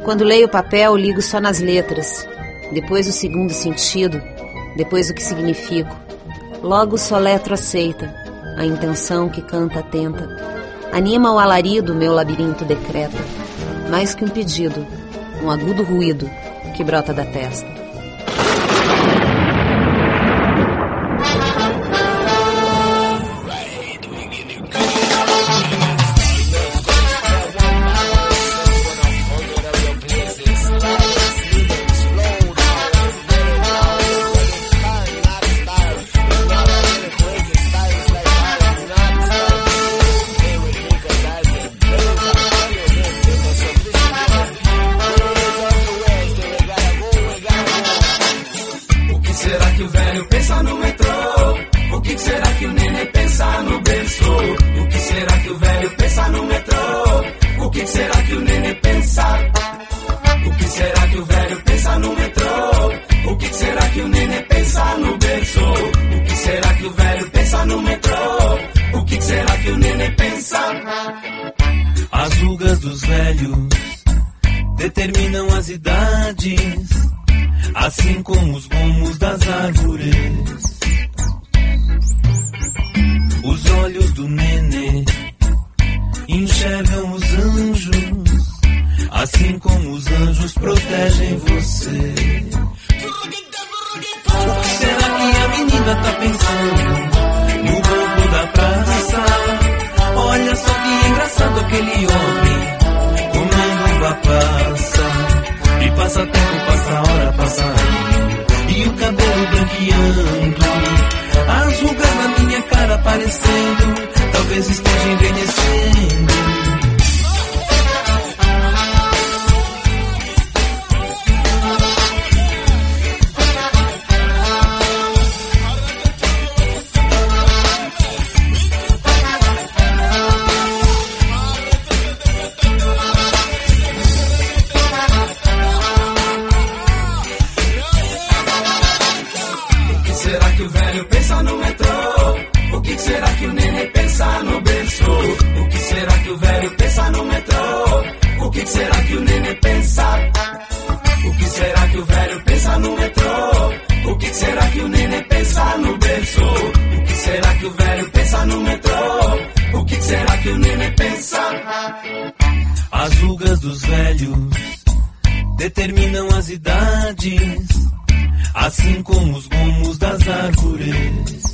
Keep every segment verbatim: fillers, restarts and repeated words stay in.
Quando leio o papel, ligo só nas letras, depois o segundo sentido, depois o que significo. Logo soletro aceita, a intenção que canta atenta. Anima o alarido, meu labirinto decreta. Mais que um pedido, um agudo ruído que brota da testa. As rugas dos velhos determinam as idades, assim como os gomos das árvores. Os olhos do nenê enxergam os anjos, assim como os anjos protegem você. O que será que a menina tá pensando no banco da praça? Olha só que engraçado aquele homem comendo uva passa. E passa tempo, passa hora, passa ano, e o cabelo branqueando, as rugas na minha cara aparecendo, talvez esteja envelhecendo. As rugas dos velhos determinam as idades, assim como os gomos das árvores.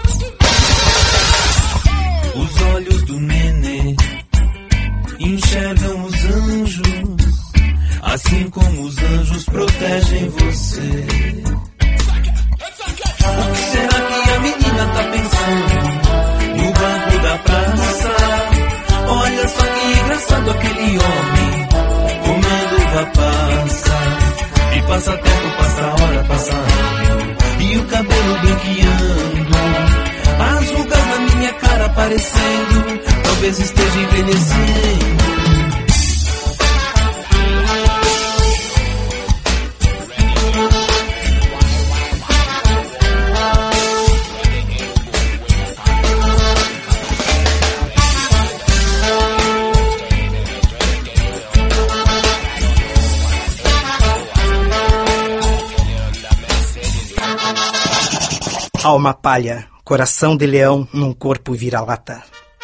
Os olhos do nenê enxergam os anjos, assim como os anjos protegem você. O que será que a menina tá pensando no banco da praça? Olha só que engraçado aquele homem comendo uva passa. E passa tempo, passa hora, passa ano, e o cabelo branqueando, as rugas na minha cara aparecendo, talvez esteja envelhecendo. Alma palha, coração de leão num corpo vira-lata.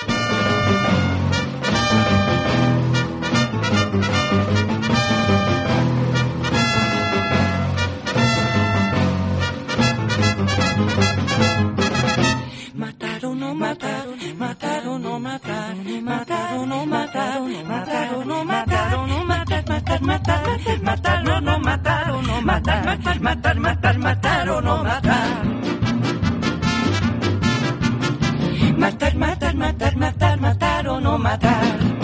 Mataram, não mataram, mataram, não mataram, mataram, não mataram, mataram, não mataram, não mataram, matar, matar, mataram, não mataram, não matar, matar, matar, matar, mataram, não mataram. Matar, matar, matar, matar, matar ou não matar.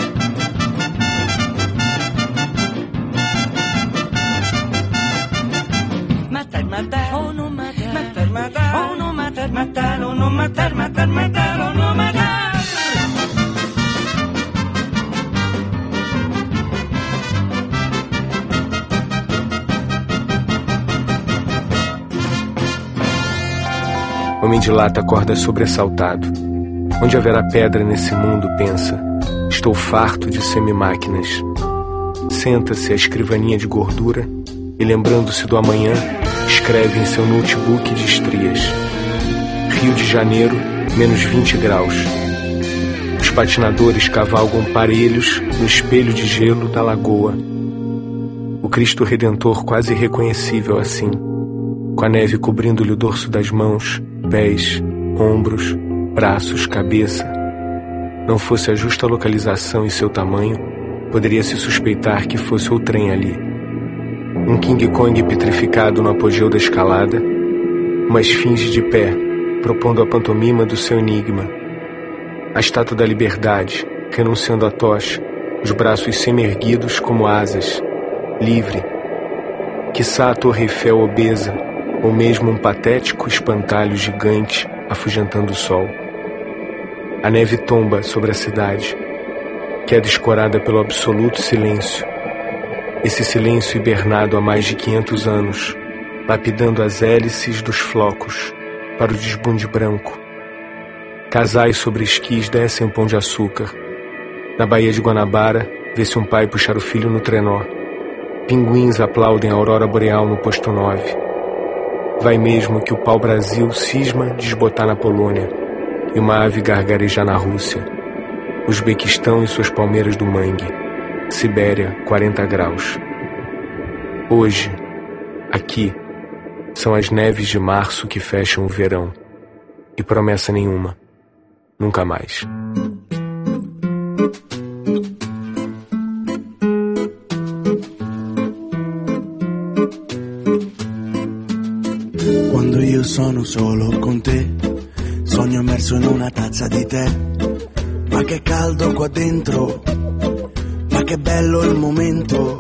Matar, matar ou não matar. Matar, matar ou não matar, matar ou não matar, matar, matar ou não matar. Homem de lata acorda sobressaltado. Onde haverá pedra nesse mundo, pensa. Estou farto de semi-máquinas. senta-se à escrivaninha de gordura e, lembrando-se do amanhã, escreve em seu notebook de estrias: Rio de Janeiro, menos vinte graus. Os patinadores cavalgam parelhos no espelho de gelo da lagoa. O Cristo Redentor quase irreconhecível assim, com a neve cobrindo-lhe o dorso das mãos, pés, ombros, braços, cabeça. Não fosse a justa localização e seu tamanho, poderia-se suspeitar que fosse o trem ali. Um King Kong petrificado no apogeu da escalada, uma esfinge de pé, propondo a pantomima do seu enigma. A estátua da liberdade, que anunciando a tocha, os braços semi-erguidos como asas, livre. Quiçá a Torre Eiffel obesa, ou mesmo um patético espantalho gigante afugentando o sol. A neve tomba sobre a cidade, queda escorada pelo absoluto silêncio. Esse silêncio hibernado há mais de quinhentos anos, lapidando as hélices dos flocos para o desbunde branco. Casais sobre esquis descem o Pão de Açúcar. Na Baía de Guanabara, vê-se um pai puxar o filho no trenó. Pinguins aplaudem a aurora boreal no posto nove. Vai mesmo que o pau-brasil cisma desbotar na Polônia e uma ave gargarejar na Rússia. Uzbequistão e suas palmeiras do mangue. Sibéria, quarenta graus. Hoje, aqui, são as neves de março que fecham o verão. E promessa nenhuma. Nunca mais. Quando io sono solo con te, sogno immerso in una tazza di tè. Ma che caldo qua dentro, ma che bello il momento.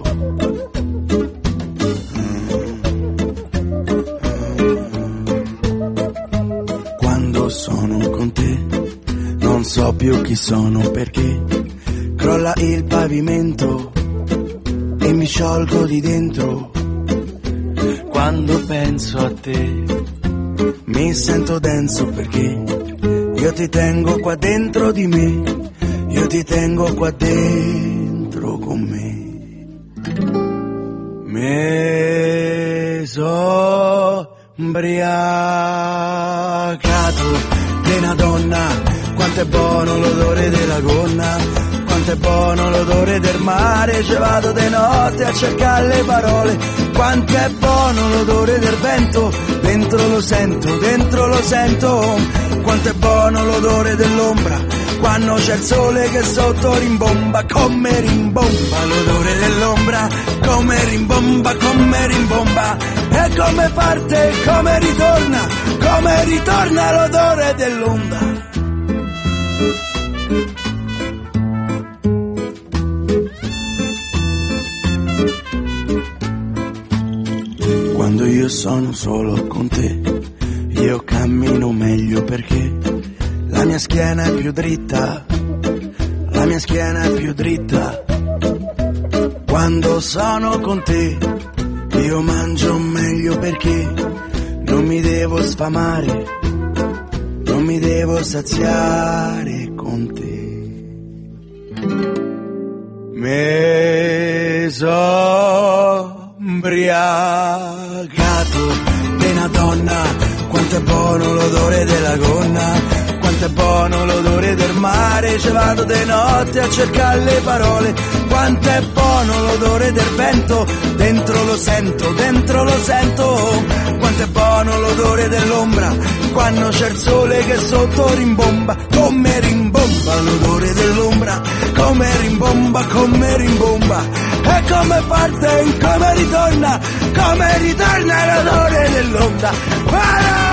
Quando sono con te, non so più chi sono perché crolla il pavimento e mi sciolgo di dentro. Quando penso a te mi sento denso perché io ti tengo qua dentro di me, io ti tengo qua dentro con me. Me so ubriacato di una donna, quanto è buono l'odore della gonna, quanto è buono l'odore del mare, ci vado di notte a cercare le parole, quanto è buono l'odore del vento, dentro lo sento, dentro lo sento, quanto è buono l'odore dell'ombra, quando c'è il sole che sotto rimbomba, come rimbomba l'odore dell'ombra, come rimbomba, come rimbomba, e come parte, come ritorna, come ritorna l'odore dell'onda. Quando io sono solo con te, io cammino meglio perché la mia schiena è più dritta, la mia schiena è più dritta. Quando sono con te, io mangio meglio perché non mi devo sfamare, non mi devo saziare con te. Me so ubriacato di una donna, quanto è buono l'odore della gonna, quanto è buono l'odore del mare, ci vado di notte a cercare le parole, quanto è buono l'odore del vento, dentro lo sento, dentro lo sento, quanto è buono l'odore dell'ombra, quando c'è il sole che sotto rimbomba, come rimbomba l'odore dell'ombra, come rimbomba, come rimbomba, e come parte, come ritorna, come ritorna l'odore dell'onda. Para!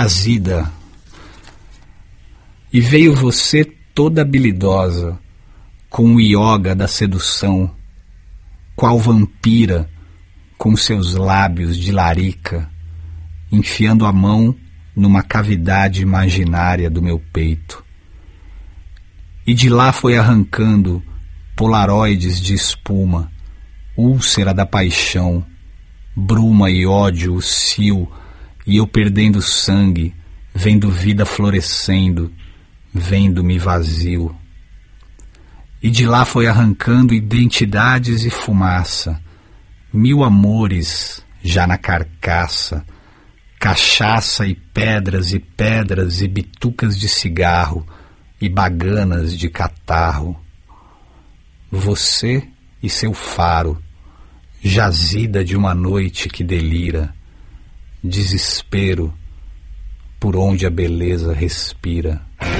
jazida. E veio você toda habilidosa, com o ioga da sedução, qual vampira, com seus lábios de larica, enfiando a mão numa cavidade imaginária do meu peito. E de lá foi arrancando polaroides de espuma, úlcera da paixão, bruma e ódio, o cio, e eu perdendo sangue, vendo vida florescendo, vendo-me vazio. E de lá foi arrancando identidades e fumaça, mil amores já na carcaça, cachaça e pedras e pedras e bitucas de cigarro e baganas de catarro. Você e seu faro, jazida de uma noite que delira, desespero por onde a beleza respira.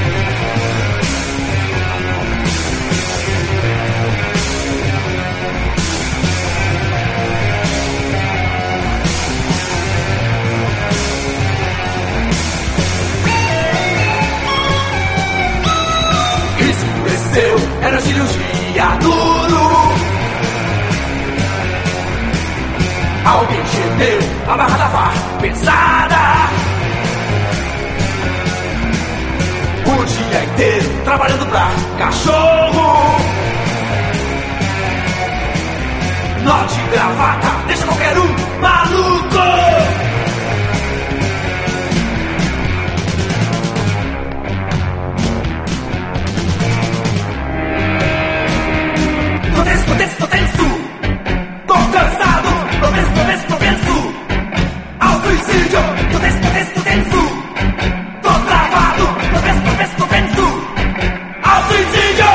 Escureceu, era cirurgia duro. Alguém gemeu, a barra tava pesada. O dia inteiro trabalhando pra cachorro. Nó de gravata, deixa qualquer um maluco. Tô tenso, tô tenso, tô tenso. Tô cansado, tô tenso, tô tenso, tô tenso. Ao suicídio, tô tenso, tô tenso, tô tenso. Tô travado, tô tenso, tô tenso, tô tenso. Ao suicídio.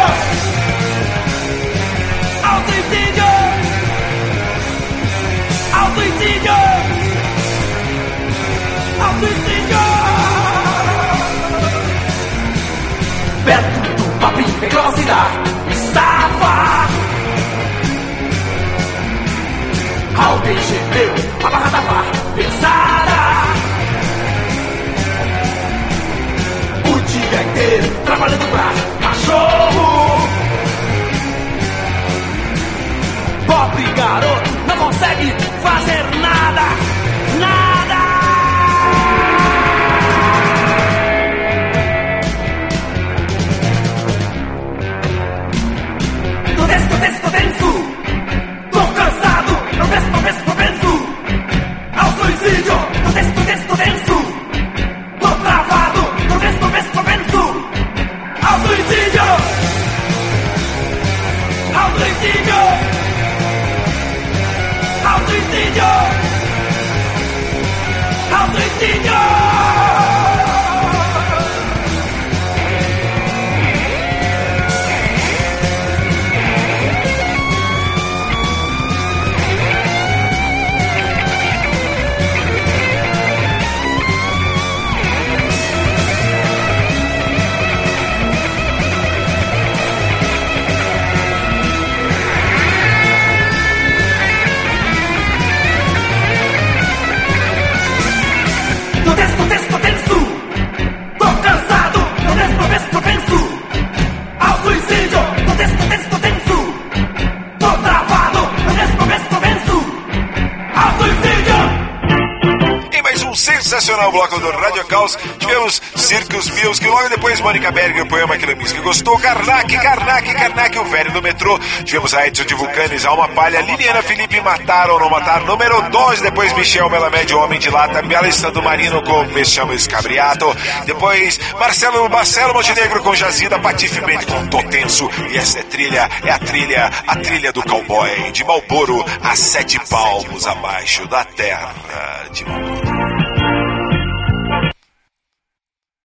Ao suicídio. Ao suicídio. Ao suicídio. Perto do papinho, em velocidade, estava. Alguém gemeu, a barra tava pesada. O dia inteiro trabalhando pra cachorro. Pobre garoto não consegue fazer nada, nada. Tô tenso, tô tenso, tô tenso. Tô cansado, tô tenso, tô tenso, tô tenso. Ao suicídio, tô tenso, tô tenso, tô tenso. Tô travado, tô tenso, tô tenso, tô tenso. Ao suicídio. Ao suicídio. Ao suicídio. Ao suicídio. Tô tenso, tô tenso, tô tenso. Tô cansado, tô tenso, tô tenso, tô tenso. Ao suicídio, tô tenso, tô tenso, tô tenso. Tô travado, tô tenso, tô tenso, tô tenso. Ao suicídio. Em mais um sensacional bloco do Radio Caos, tivemos Circus Music, logo depois Mônica Berger, o poema Aquela Música Gostou, Karnak, Karnak, Karnak, o velho do metrô. Tivemos a Edson de Vulcanes, Alma Palha, Liliana Felipe, Mataram ou Não Matar, número dois, depois Michel Melamed, Homem de Lata, Alessandro Marino com Me Chamo Escabriato, depois Marcelo Marcelo Montenegro com Jazida, Patife Band com Tô Tenso, e essa é trilha, é a trilha, a trilha do cowboy de Marlboro, a sete palmos abaixo da terra de Marlboro.